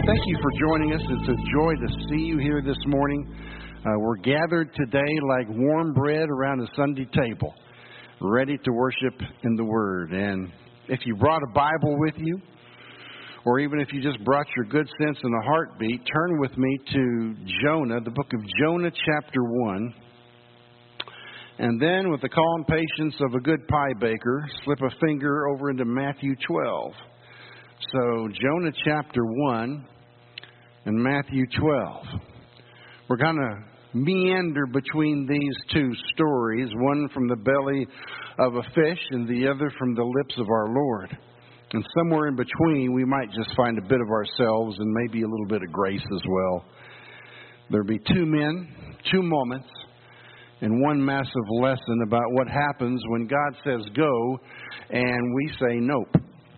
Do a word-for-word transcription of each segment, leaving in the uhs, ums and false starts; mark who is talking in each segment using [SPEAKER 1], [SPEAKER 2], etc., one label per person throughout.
[SPEAKER 1] Thank you for joining us. It's a joy to see you here this morning. Uh, we're gathered today like warm bread around a Sunday table, ready to worship in the Word. And if you brought a Bible with you, or even if you just brought your good sense and a heartbeat, turn with me to Jonah, the book of Jonah, chapter one. And then, with the calm patience of a good pie baker, slip a finger over into Matthew twelve. So, Jonah chapter one and Matthew twelve. We're going to meander between these two stories, one from the belly of a fish and the other from the lips of our Lord. And somewhere in between, we might just find a bit of ourselves and maybe a little bit of grace as well. There'll be two men, two moments, and one massive lesson about what happens when God says go and we say nope.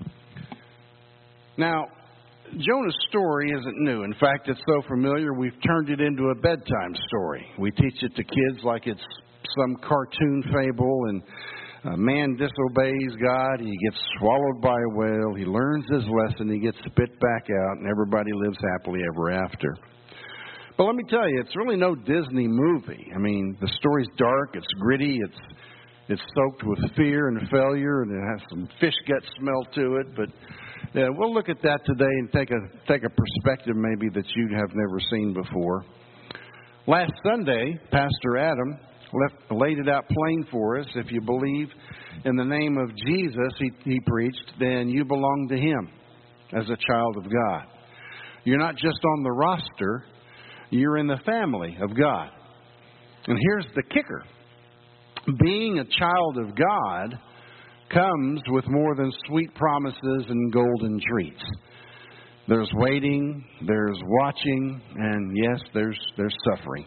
[SPEAKER 1] Now, Jonah's story isn't new. In fact, it's so familiar we've turned it into a bedtime story. We teach it to kids like it's some cartoon fable, and a man disobeys God, he gets swallowed by a whale, he learns his lesson, he gets spit back out, and everybody lives happily ever after. But let me tell you, it's really no Disney movie. I mean, the story's dark, it's gritty, it's it's soaked with fear and failure, and it has some fish gut smell to it. But yeah, we'll look at that today and take a take a perspective maybe that you have never seen before. Last Sunday, Pastor Adam left, laid it out plain for us. If you believe in the name of Jesus, he, he preached, then you belong to Him as a child of God. You're not just on the roster. You're in the family of God. And here's the kicker. Being a child of God comes with more than sweet promises and golden treats. There's waiting, there's watching, and yes, there's there's suffering.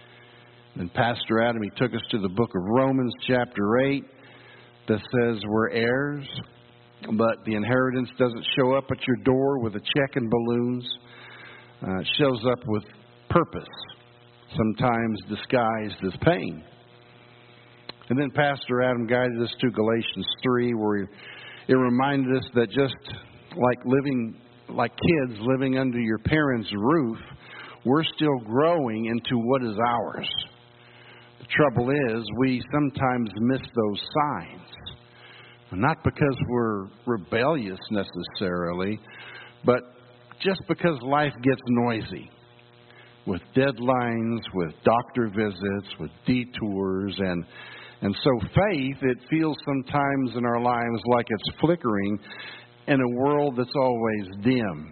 [SPEAKER 1] And Pastor Adam, he took us to the book of Romans chapter eight that says we're heirs, but the inheritance doesn't show up at your door with a check and balloons. Uh, it shows up with purpose, sometimes disguised as pain. And then Pastor Adam guided us to Galatians three, where it reminded us that just like living, like kids living under your parents' roof, we're still growing into what is ours. The trouble is, we sometimes miss those signs. Not because we're rebellious necessarily, but just because life gets noisy. With deadlines, with doctor visits, with detours, and and so faith, it feels sometimes in our lives like it's flickering in a world that's always dim.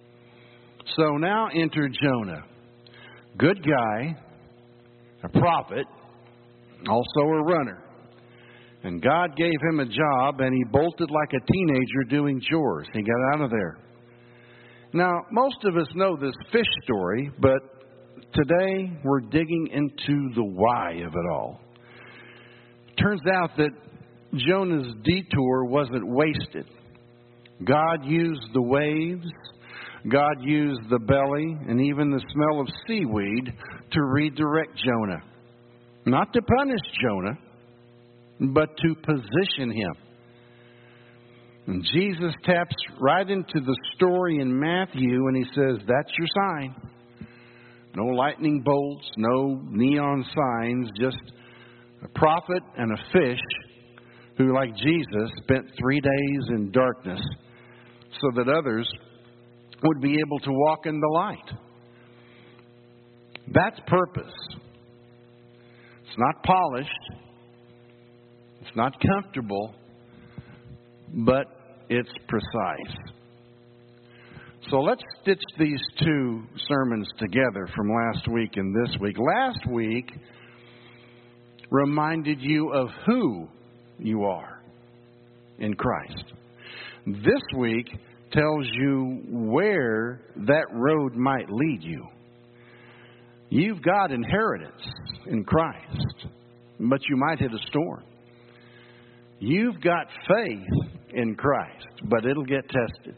[SPEAKER 1] So now enter Jonah. Good guy, a prophet, also a runner. And God gave him a job, and he bolted like a teenager doing chores. He got out of there. Now, most of us know this fish story, but today we're digging into the why of it all. Turns out that Jonah's detour wasn't wasted. God used the waves, God used the belly, and even the smell of seaweed to redirect Jonah. Not to punish Jonah, but to position him. And Jesus taps right into the story in Matthew, and he says, that's your sign. No lightning bolts, no neon signs, just a prophet and a fish who, like Jesus, spent three days in darkness so that others would be able to walk in the light. That's purpose. It's not polished. It's not comfortable, but it's precise. So let's stitch these two sermons together from last week and this week. Last week reminded you of who you are in Christ. This week tells you where that road might lead you. You've got inheritance in Christ, but you might hit a storm. You've got faith in Christ, but it'll get tested.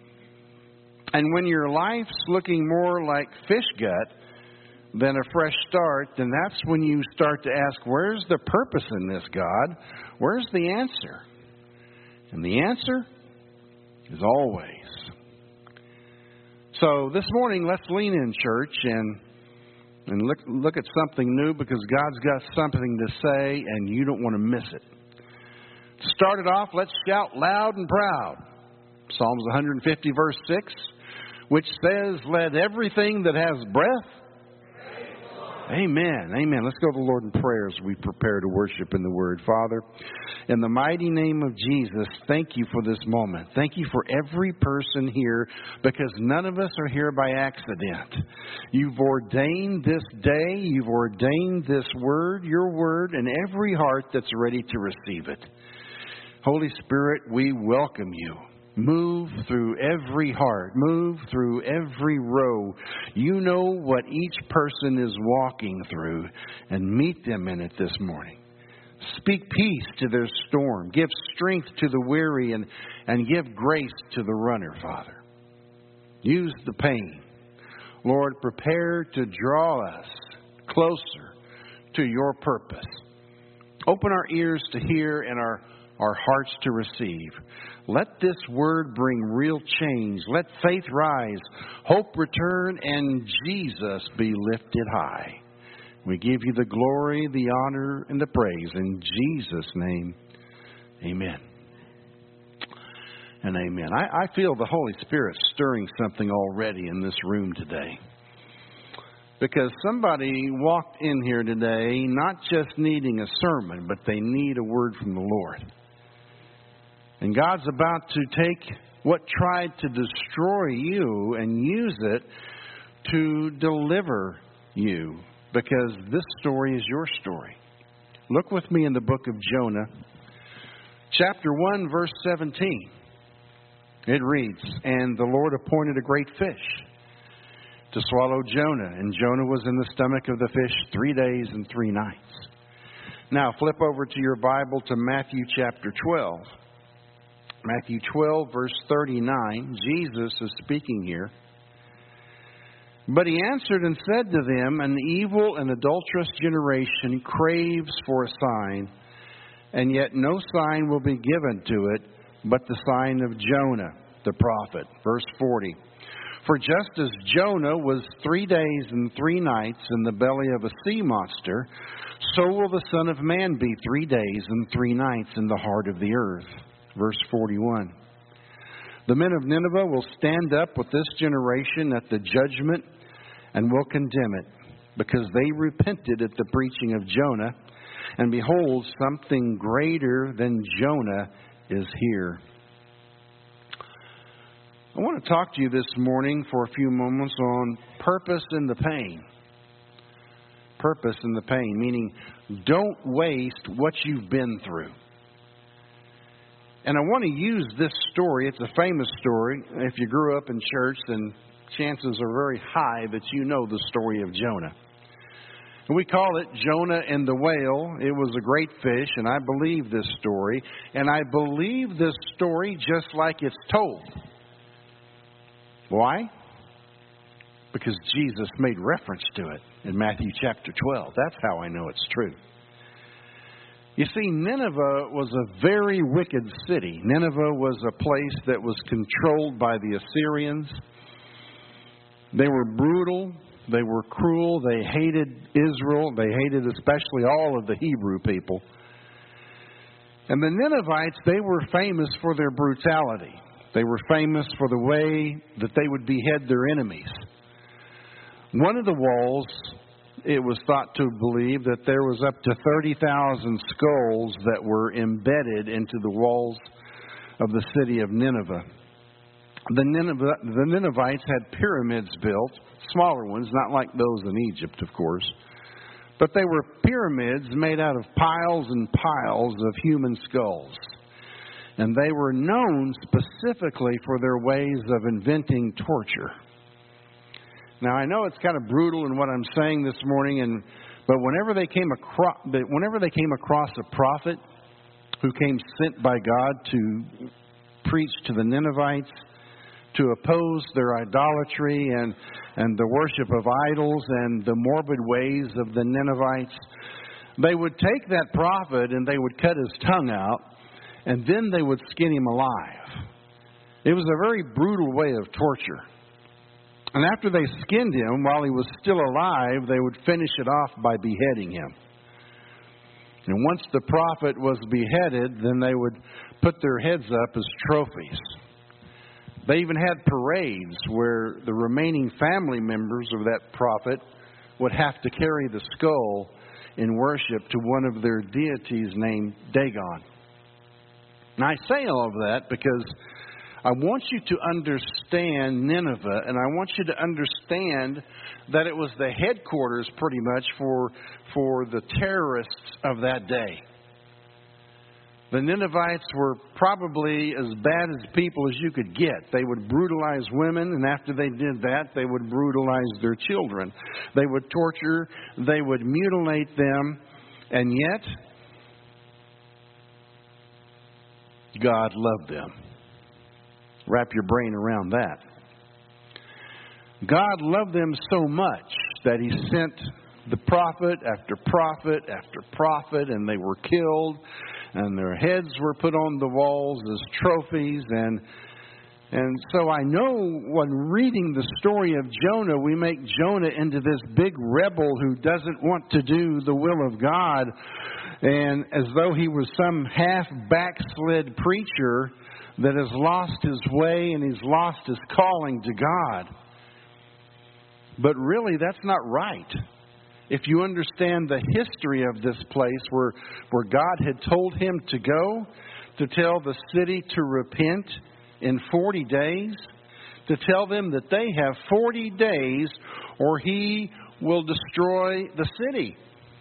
[SPEAKER 1] And when your life's looking more like fish gut than a fresh start, then that's when you start to ask, where's the purpose in this, God? Where's the answer? And the answer is always. So this morning, let's lean in, church, and and look look at something new, because God's got something to say, and you don't want to miss it. To start it off, let's shout loud and proud. Psalms one fifty, verse six, which says, "Let everything that has breath." Amen. Amen. Let's go to the Lord in prayer as we prepare to worship in the Word. Father, in the mighty name of Jesus, thank you for this moment. Thank you for every person here, because none of us are here by accident. You've ordained this day. You've ordained this Word, your Word, in every heart that's ready to receive it. Holy Spirit, we welcome you. Move through every heart. Move through every row. You know what each person is walking through, and meet them in it this morning. Speak peace to their storm. Give strength to the weary, and, and give grace to the runner, Father. Use the pain. Lord, prepare to draw us closer to your purpose. Open our ears to hear and our our hearts to receive. Let this word bring real change. Let faith rise, hope return, and Jesus be lifted high. We give you the glory, the honor, and the praise. In Jesus' name, amen. And amen. I, I feel the Holy Spirit stirring something already in this room today. Because somebody walked in here today not just needing a sermon, but they need a word from the Lord. And God's about to take what tried to destroy you and use it to deliver you, because this story is your story. Look with me in the book of Jonah, chapter one, verse seventeen. It reads, "And the Lord appointed a great fish to swallow Jonah, and Jonah was in the stomach of the fish three days and three nights." Now flip over to your Bible to Matthew chapter twelve. Matthew twelve, verse thirty-nine, Jesus is speaking here. "But he answered and said to them, An evil and adulterous generation craves for a sign, and yet no sign will be given to it, but the sign of Jonah, the prophet." Verse forty, "For just as Jonah was three days and three nights in the belly of a sea monster, so will the Son of Man be three days and three nights in the heart of the earth." Verse forty-one, "The men of Nineveh will stand up with this generation at the judgment and will condemn it, because they repented at the preaching of Jonah, and behold, something greater than Jonah is here." I want to talk to you this morning for a few moments on purpose in the pain. Purpose in the pain, meaning don't waste what you've been through. And I want to use this story. It's a famous story. If you grew up in church, then chances are very high that you know the story of Jonah. And we call it Jonah and the Whale. It was a great fish, and I believe this story. And I believe this story just like it's told. Why? Because Jesus made reference to it in Matthew chapter twelve. That's how I know it's true. You see, Nineveh was a very wicked city. Nineveh was a place that was controlled by the Assyrians. They were brutal. They were cruel. They hated Israel. They hated especially all of the Hebrew people. And the Ninevites, they were famous for their brutality. They were famous for the way that they would behead their enemies. One of the walls, it was thought to believe that there was up to thirty thousand skulls that were embedded into the walls of the city of Nineveh. The, Nineveh, the Ninevites had pyramids built, smaller ones, not like those in Egypt, of course. But they were pyramids made out of piles and piles of human skulls. And they were known specifically for their ways of inventing torture. Now, I know it's kind of brutal in what I'm saying this morning, and but whenever they came across, whenever they came across a prophet who came sent by God to preach to the Ninevites, to oppose their idolatry and, and the worship of idols and the morbid ways of the Ninevites, they would take that prophet and they would cut his tongue out, and then they would skin him alive. It was a very brutal way of torture. And after they skinned him while he was still alive, they would finish it off by beheading him. And once the prophet was beheaded, then they would put their heads up as trophies. They even had parades where the remaining family members of that prophet would have to carry the skull in worship to one of their deities named Dagon. And I say all of that because I want you to understand Nineveh, and I want you to understand that it was the headquarters pretty much for, for the terrorists of that day. The Ninevites were probably as bad as people as you could get. They would brutalize women, and after they did that, they would brutalize their children. They would torture, they would mutilate them, and yet God loved them. Wrap your brain around that. God loved them so much that He sent the prophet after prophet after prophet, and they were killed, and their heads were put on the walls as trophies. And and so I know when reading the story of Jonah, we make Jonah into this big rebel who doesn't want to do the will of God, and as though he was some half backslid preacher that has lost his way and he's lost his calling to God. But really, that's not right. If you understand the history of this place where, where God had told him to go, to tell the city to repent in forty days, to tell them that they have forty days or He will destroy the city.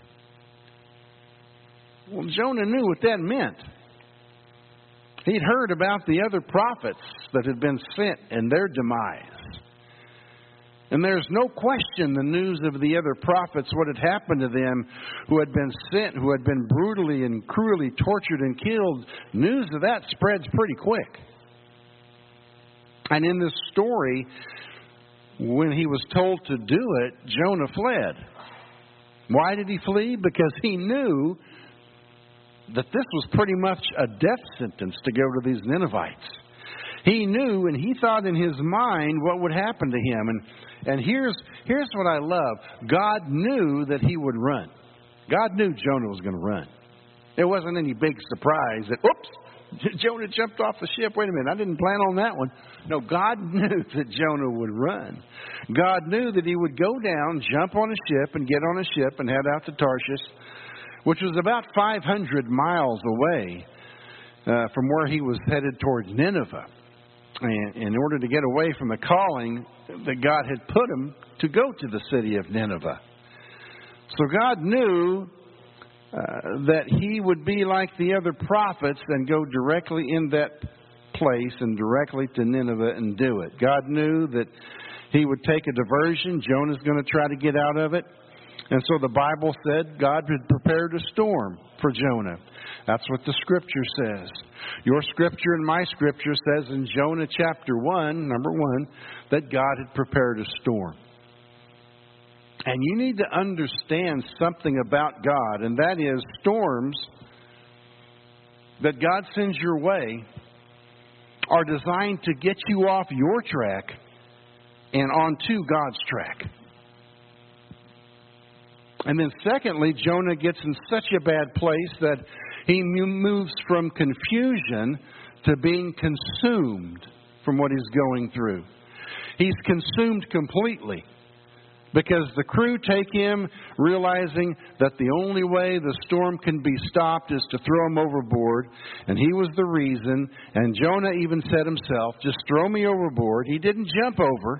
[SPEAKER 1] Well, Jonah knew what that meant. He'd heard about the other prophets that had been sent and their demise. And there's no question the news of the other prophets, what had happened to them who had been sent, who had been brutally and cruelly tortured and killed, news of that spreads pretty quick. And in this story, when he was told to do it, Jonah fled. Why did he flee? Because he knew that this was pretty much a death sentence to go to these Ninevites. He knew and he thought in his mind what would happen to him. And and here's here's what I love. God knew that he would run. God knew Jonah was going to run. It wasn't any big surprise that, oops, Jonah jumped off the ship. Wait a minute, I didn't plan on that one. No, God knew that Jonah would run. God knew that he would go down, jump on a ship, and get on a ship and head out to Tarshish, which was about five hundred miles away uh, from where he was headed towards Nineveh. And in order to get away from the calling that God had put him to go to the city of Nineveh. So God knew uh, that he would be like the other prophets and go directly in that place and directly to Nineveh and do it. God knew that he would take a diversion. Jonah's going to try to get out of it. And so the Bible said God had prepared a storm for Jonah. That's what the Scripture says. Your Scripture and my Scripture says in Jonah chapter one, number one, that God had prepared a storm. And you need to understand something about God, and that is storms that God sends your way are designed to get you off your track and onto God's track. And then secondly, Jonah gets in such a bad place that he moves from confusion to being consumed from what he's going through. He's consumed completely because the crew take him realizing that the only way the storm can be stopped is to throw him overboard. And he was the reason. And Jonah even said himself, just throw me overboard. He didn't jump over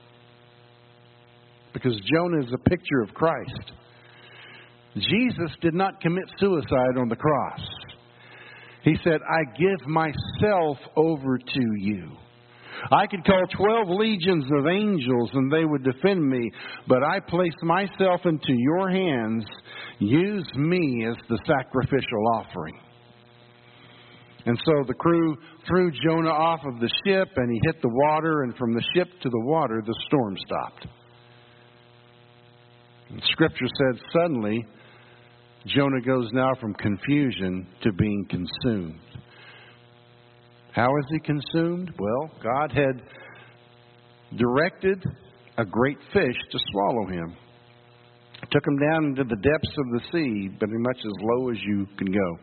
[SPEAKER 1] because Jonah is a picture of Christ. Jesus did not commit suicide on the cross. He said, I give myself over to you. I could call twelve legions of angels and they would defend me, but I place myself into your hands. Use me as the sacrificial offering. And so the crew threw Jonah off of the ship and he hit the water, and from the ship to the water the storm stopped. And Scripture said suddenly Jonah goes now from confusion to being consumed. How is he consumed? Well, God had directed a great fish to swallow him. It took him down into the depths of the sea, pretty much as low as you can go.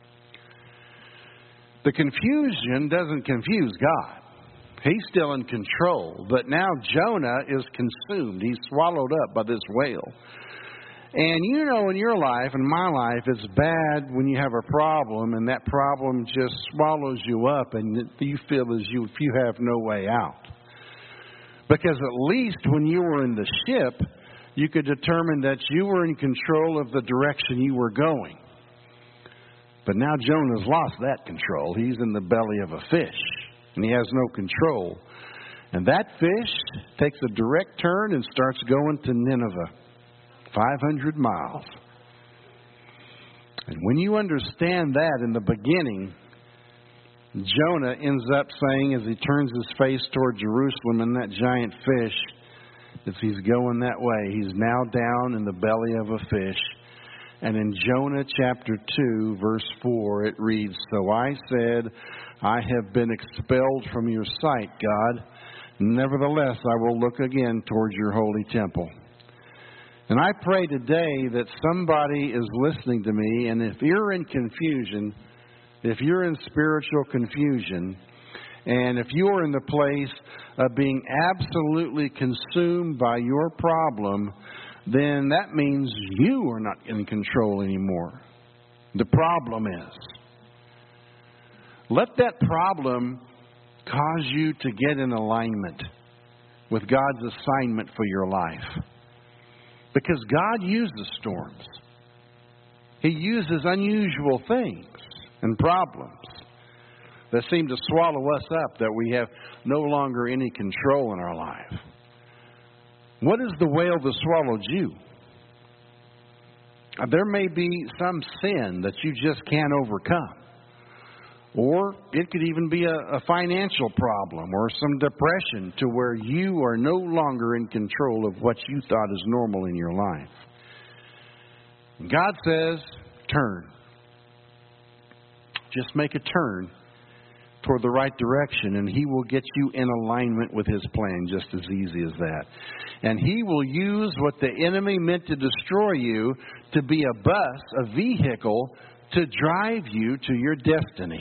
[SPEAKER 1] The confusion doesn't confuse God. He's still in control. But now Jonah is consumed. He's swallowed up by this whale. And you know, in your life, in my life, it's bad when you have a problem and that problem just swallows you up and you feel as you, if you have no way out. Because at least when you were in the ship, you could determine that you were in control of the direction you were going. But now Jonah's lost that control. He's in the belly of a fish, and he has no control. And that fish takes a direct turn and starts going to Nineveh, five hundred miles. And when you understand that in the beginning, Jonah ends up saying, as he turns his face toward Jerusalem and that giant fish, as he's going that way, he's now down in the belly of a fish. And in Jonah chapter two, verse four, it reads, "So I said, I have been expelled from your sight, God. Nevertheless, I will look again towards your holy temple." And I pray today that somebody is listening to me, and if you're in confusion, if you're in spiritual confusion, and if you're in the place of being absolutely consumed by your problem, then that means you are not in control anymore. The problem is. Let that problem cause you to get in alignment with God's assignment for your life. Because God uses storms. He uses unusual things and problems that seem to swallow us up, that we have no longer any control in our life. What is the whale that swallowed you? There may be some sin that you just can't overcome. Or it could even be a, a financial problem or some depression to where you are no longer in control of what you thought is normal in your life. God says, turn. Just make a turn toward the right direction, and He will get you in alignment with His plan just as easy as that. And He will use what the enemy meant to destroy you to be a bus, a vehicle, to drive you to your destiny.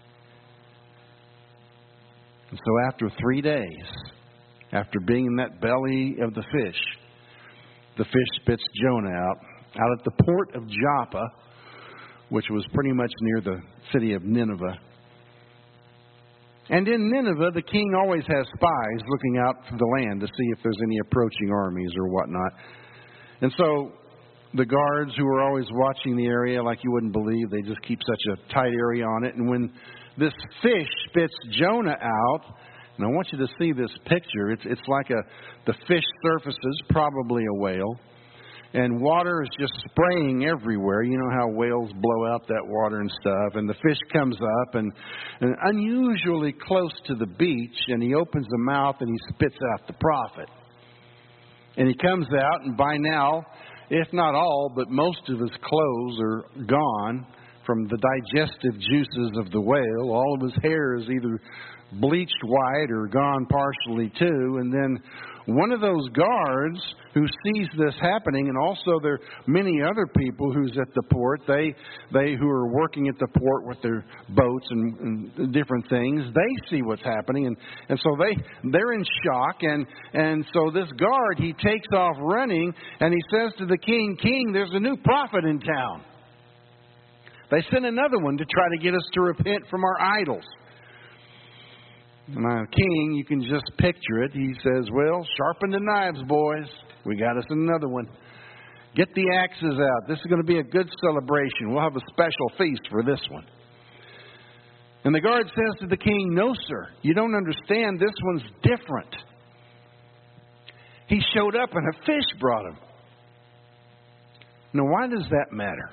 [SPEAKER 1] And so after three days, after being in that belly of the fish, the fish spits Jonah out, out at the port of Joppa, which was pretty much near the city of Nineveh. And in Nineveh, the king always has spies looking out for the land to see if there's any approaching armies or whatnot. And so the guards who are always watching the area like you wouldn't believe, they just keep such a tight area on it. And when this fish spits Jonah out, and I want you to see this picture, it's it's like a the fish surfaces, probably a whale, and water is just spraying everywhere. You know how whales blow out that water and stuff. And the fish comes up and, and unusually close to the beach, and he opens the mouth and he spits out the prophet. And he comes out, and by now, if not all, but most of his clothes are gone from the digestive juices of the whale. All of his hair is either bleached white or gone partially too. And then one of those guards who sees this happening, and also there are many other people who's at the port, they they who are working at the port with their boats and, and different things, they see what's happening, and, and so they they're in shock, and and so this guard, he takes off running, and he says to the king, "King, there's a new prophet in town." They sent another one to try to get us to repent from our idols. Now, king, you can just picture it. He says, "Well, sharpen the knives, boys. We got us another one. Get the axes out. This is going to be a good celebration. We'll have a special feast for this one." And the guard says to the king, "No, sir. You don't understand. This one's different. He showed up and a fish brought him." Now, why does that matter?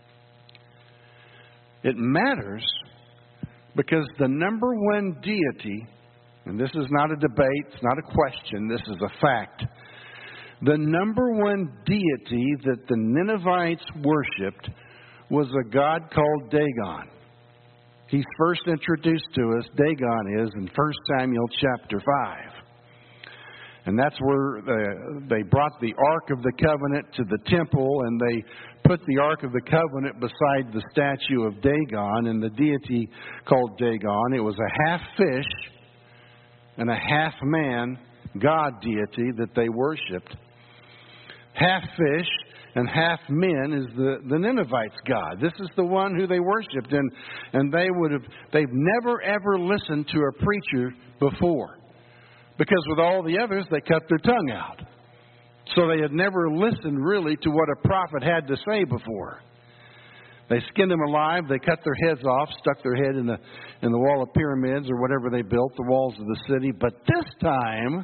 [SPEAKER 1] It matters because the number one deity, and this is not a debate, it's not a question, this is a fact. The number one deity that the Ninevites worshipped was a god called Dagon. He's first introduced to us, Dagon is, in First Samuel chapter five. And that's where the, they brought the Ark of the Covenant to the temple, and they put the Ark of the Covenant beside the statue of Dagon, and the deity called Dagon. It was a half fish and a half man god deity that they worshipped. Half fish and half men is the, the Ninevites' god. This is the one who they worshipped, and, and they would have they've never ever listened to a preacher before. Because with all the others, they cut their tongue out. So they had never listened really to what a prophet had to say before. They skinned them alive, they cut their heads off, stuck their head in the in the wall of pyramids or whatever they built, the walls of the city. But this time,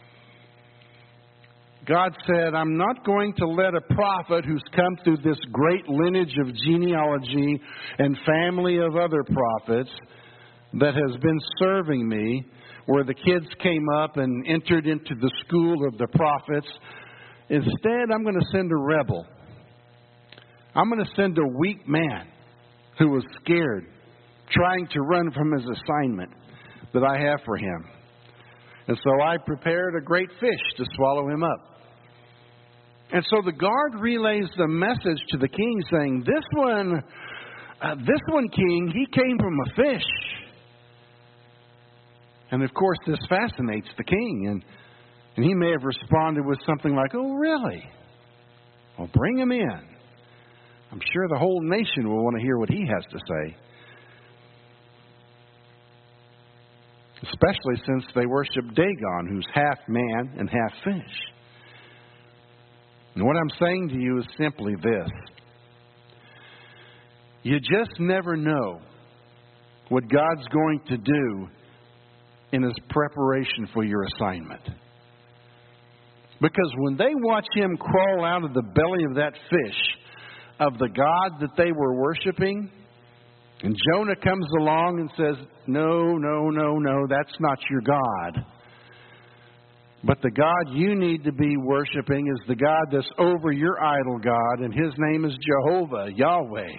[SPEAKER 1] God said, I'm not going to let a prophet who's come through this great lineage of genealogy and family of other prophets that has been serving me, where the kids came up and entered into the school of the prophets. Instead, I'm going to send a rebel. I'm going to send a weak man who was scared, trying to run from his assignment that I have for him. And so I prepared a great fish to swallow him up. And so the guard relays the message to the king saying, this one, uh, this one, king, he came from a fish. And of course, this fascinates the king. And, and he may have responded with something like, oh, really? Well, bring him in. I'm sure the whole nation will want to hear what he has to say. Especially since they worship Dagon, who's half man and half fish. And what I'm saying to you is simply this. You just never know what God's going to do in His preparation for your assignment. Because when they watch Him crawl out of the belly of that fish, of the God that they were worshiping, and Jonah comes along and says, no, no, no, no, that's not your God. But the God you need to be worshiping is the God that's over your idol God, and His name is Jehovah, Yahweh.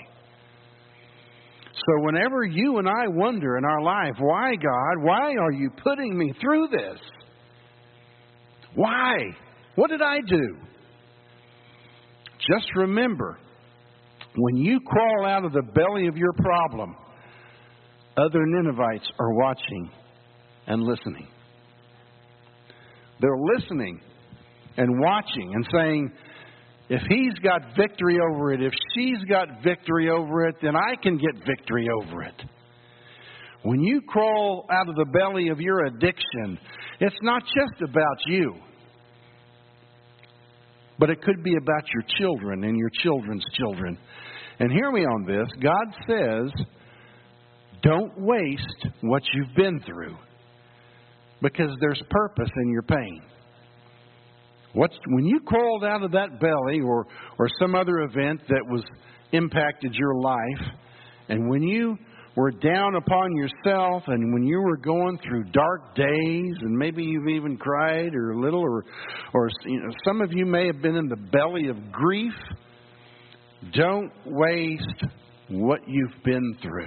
[SPEAKER 1] So whenever you and I wonder in our life, why, God, why are you putting me through this? Why? What did I do? Just remember, when you crawl out of the belly of your problem, other Ninevites are watching and listening. They're listening and watching and saying, if he's got victory over it, if she's got victory over it, then I can get victory over it. When you crawl out of the belly of your addiction, it's not just about you, but it could be about your children and your children's children. And hear me on this. God says, don't waste what you've been through, because there's purpose in your pain. What's, when you crawled out of that belly or, or some other event that was impacted your life, and when you were down upon yourself, and when you were going through dark days, and maybe you've even cried or a little, or, or you know, some of you may have been in the belly of grief, don't waste what you've been through.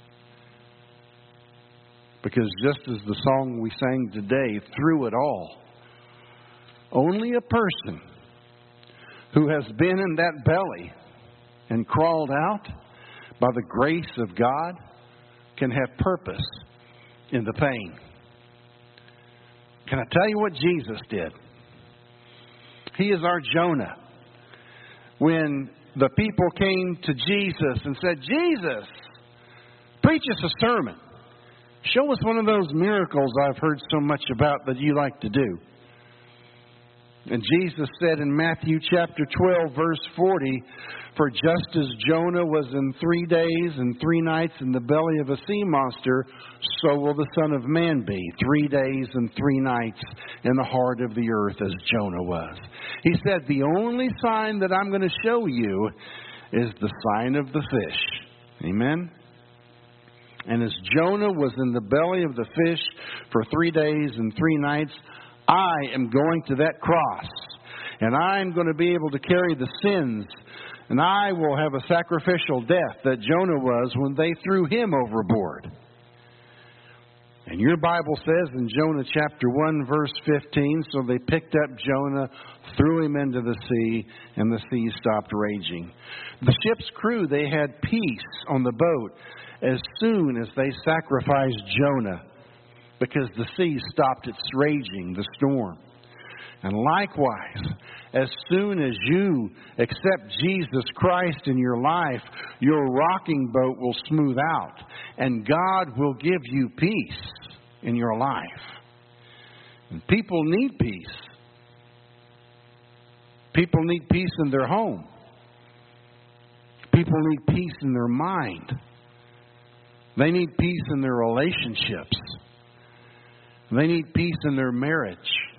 [SPEAKER 1] Because just as the song we sang today, through it all, only a person who has been in that belly and crawled out by the grace of God can have purpose in the pain. Can I tell you what Jesus did? He is our Jonah. When the people came to Jesus and said, Jesus, preach us a sermon. Show us one of those miracles I've heard so much about that you like to do. And Jesus said in Matthew chapter twelve, verse forty, for just as Jonah was in three days and three nights in the belly of a sea monster, so will the Son of Man be, three days and three nights in the heart of the earth as Jonah was. He said, the only sign that I'm going to show you is the sign of the fish. Amen? And as Jonah was in the belly of the fish for three days and three nights, I am going to that cross, and I'm going to be able to carry the sins, and I will have a sacrificial death that Jonah was when they threw him overboard. And your Bible says in Jonah chapter one, verse fifteen, so they picked up Jonah, threw him into the sea, and the sea stopped raging. The ship's crew, they had peace on the boat as soon as they sacrificed Jonah, because the sea stopped its raging, the storm. And likewise, as soon as you accept Jesus Christ in your life, your rocking boat will smooth out, and God will give you peace in your life. And people need peace. People need peace in their home. People need peace in their mind. They need peace in their relationships. They need peace in their marriage.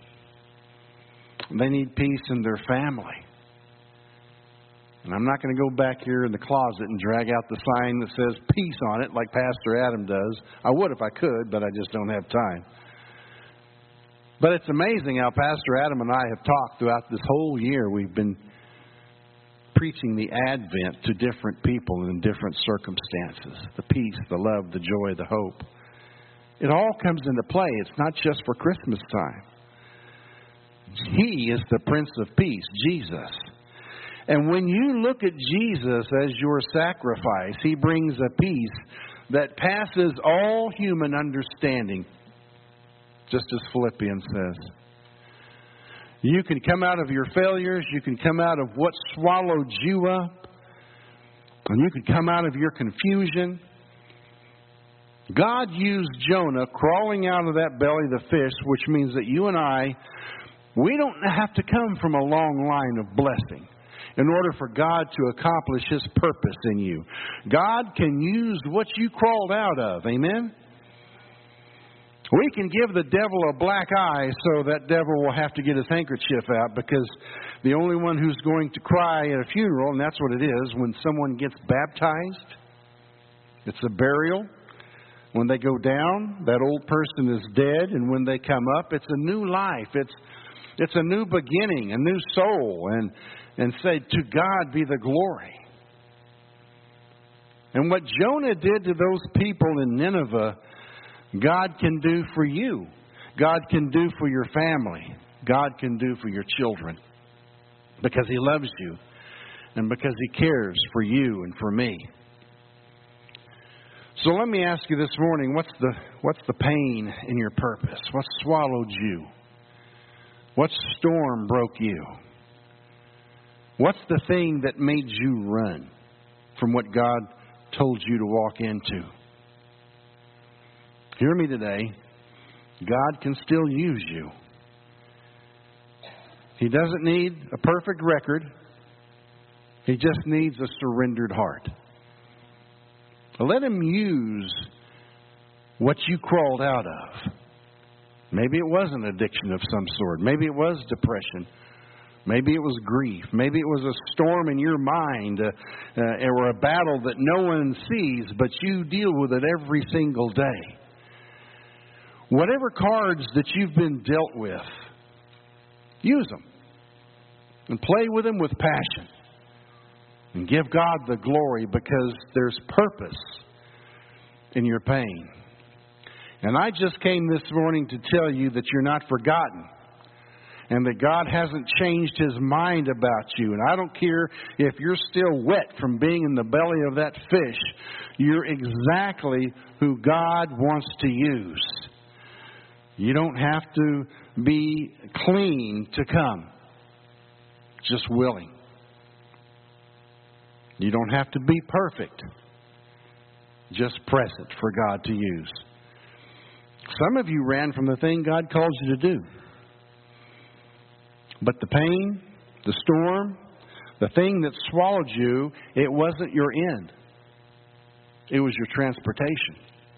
[SPEAKER 1] They need peace in their family. And I'm not going to go back here in the closet and drag out the sign that says peace on it like Pastor Adam does. I would if I could, but I just don't have time. But it's amazing how Pastor Adam and I have talked throughout this whole year. We've been preaching the Advent to different people in different circumstances. The peace, the love, the joy, the hope. It all comes into play. It's not just for Christmas time. He is the Prince of Peace, Jesus. And when you look at Jesus as your sacrifice, He brings a peace that passes all human understanding, just as Philippians says. You can come out of your failures, you can come out of what swallowed you up, and you can come out of your confusion. God used Jonah crawling out of that belly of the fish, which means that you and I, we don't have to come from a long line of blessing in order for God to accomplish His purpose in you. God can use what you crawled out of. Amen? We can give the devil a black eye so that devil will have to get his handkerchief out, because the only one who's going to cry at a funeral, and that's what it is, when someone gets baptized, it's a burial. When they go down, that old person is dead, and when they come up, it's a new life. It's It's a new beginning, a new soul, and and say, to God be the glory. And what Jonah did to those people in Nineveh, God can do for you. God can do for your family. God can do for your children. Because He loves you, and because He cares for you and for me. So let me ask you this morning, what's the what's the pain in your purpose? What swallowed you? What storm broke you? What's the thing that made you run from what God told you to walk into? Hear me today. God can still use you. He doesn't need a perfect record. He just needs a surrendered heart. Let Him use what you crawled out of. Maybe it was an addiction of some sort. Maybe it was depression. Maybe it was grief. Maybe it was a storm in your mind, uh, uh, or a battle that no one sees, but you deal with it every single day. Whatever cards that you've been dealt with, use them. And play with them with passion. And give God the glory, because there's purpose in your pain. And I just came this morning to tell you that you're not forgotten. And that God hasn't changed His mind about you. And I don't care if you're still wet from being in the belly of that fish. You're exactly who God wants to use. You don't have to be clean to come. Just willing. You don't have to be perfect. Just present for God to use. Some of you ran from the thing God called you to do. But the pain, the storm, the thing that swallowed you, it wasn't your end. It was your transportation.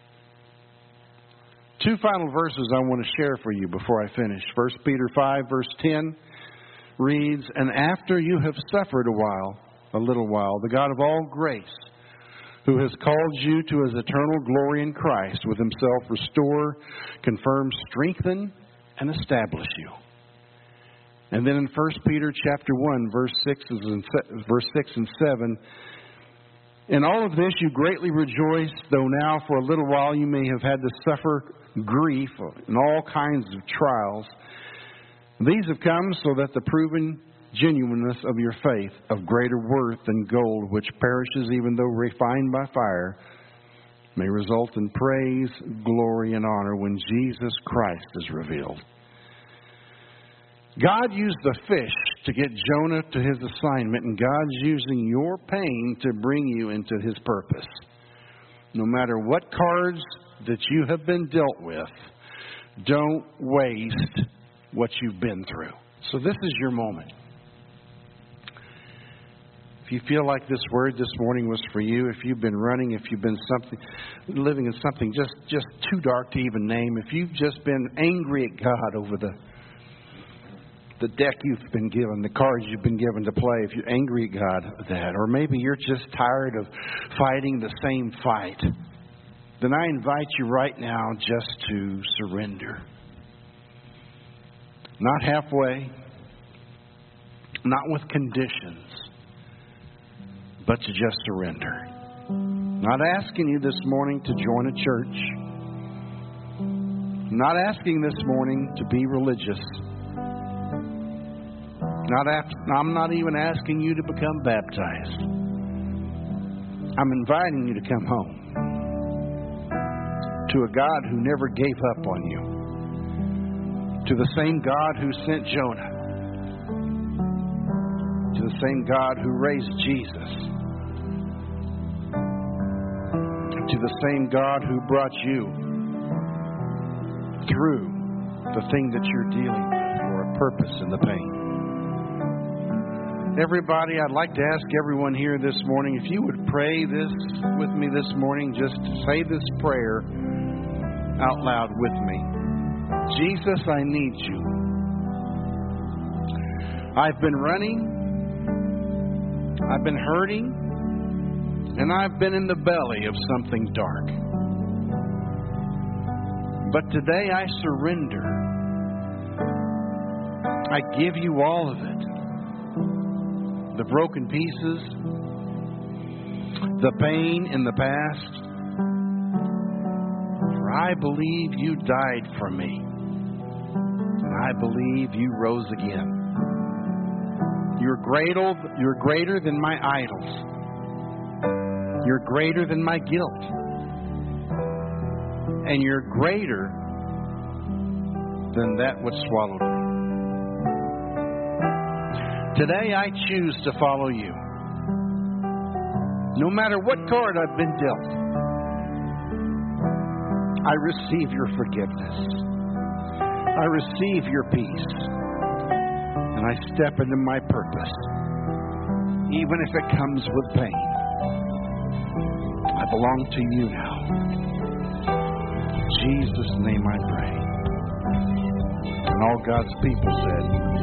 [SPEAKER 1] Two final verses I want to share for you before I finish. First Peter five, verse ten reads, "And after you have suffered a while, a little while, the God of all grace, who has called you to His eternal glory in Christ, with Himself restore, confirm, strengthen, and establish you." And then in First Peter chapter one, verse six and verse six and seven, In all of this you greatly rejoice, though now for a little while you may have had to suffer grief in all kinds of trials. These have come so that the proven genuineness of your faith, of greater worth than gold, which perishes even though refined by fire, may result in praise, glory, and honor when Jesus Christ is revealed. God used the fish to get Jonah to his assignment, and God's using your pain to bring you into His purpose. No matter what cards that you have been dealt with, don't waste what you've been through. So this is your moment. If you feel like this word this morning was for you, if you've been running, if you've been something, living in something just, just too dark to even name, if you've just been angry at God over the the deck you've been given, the cards you've been given to play, if you're angry at God at that, or maybe you're just tired of fighting the same fight, then I invite you right now just to surrender. Not halfway, not with conditions, but to just surrender. Not asking you this morning to join a church. Not asking this morning to be religious. Not after, I'm not even asking you to become baptized. I'm inviting you to come home to a God who never gave up on you, to the same God who sent Jonah, to the same God who raised Jesus, to the same God who brought you through the thing that you're dealing with for a purpose in the pain. Everybody, I'd like to ask everyone here this morning, if you would pray this with me this morning, just say this prayer out loud with me. Jesus, I need you. I've been running, I've been hurting, and I've been in the belly of something dark. But today I surrender. I give you all of it. The broken pieces, the pain in the past. For I believe you died for me. And I believe you rose again. You're greater, you're greater than my idols. You're greater than my guilt. And you're greater than that which swallowed me. Today I choose to follow you. No matter what card I've been dealt, I receive your forgiveness. I receive your peace. And I step into my purpose. Even if it comes with pain. I belong to you now. In Jesus' name I pray. And all God's people said,